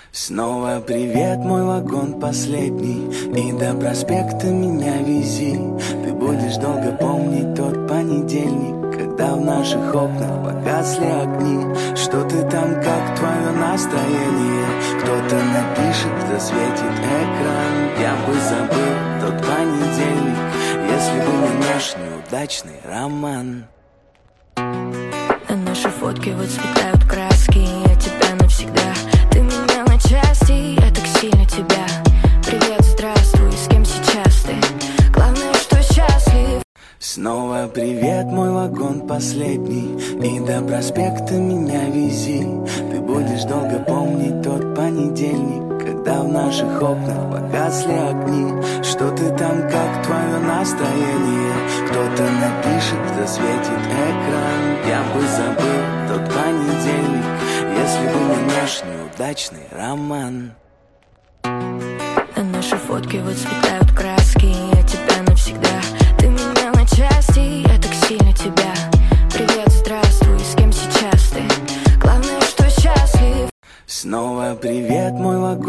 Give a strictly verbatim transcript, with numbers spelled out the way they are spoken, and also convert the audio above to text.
Снова привет, мой вагон последний, и до проспекта меня вези. Ты будешь долго помнить тот понедельник, когда в наших окнах погасли огни. Что ты там, как твое настроение? Кто-то напишет, засветит экран. Я бы забыл тот понедельник, если бы не наш неудачный роман. А наши фотки выцветают краски, я тебя навсегда, ты меня на части, я так сильно тебя. Привет, здравствуй, с кем сейчас ты? Главное, что счастлив. Снова привет, мой вагон последний, и до проспекта меня вези. Ты будешь долго помнить тот понедельник, когда в наших окнах погасли огни. Что ты там, как твое настроение? Кто-то напишет, засветит экран. Я бы забыл тот понедельник, если бы не наш неудачный роман. А наши фотки выцветают краски, я тебя навсегда, ты меня на части, я так сильно тебя. Привет, здравствуй, с кем сейчас ты? Главное, что счастлив. Снова привет, мой вагон.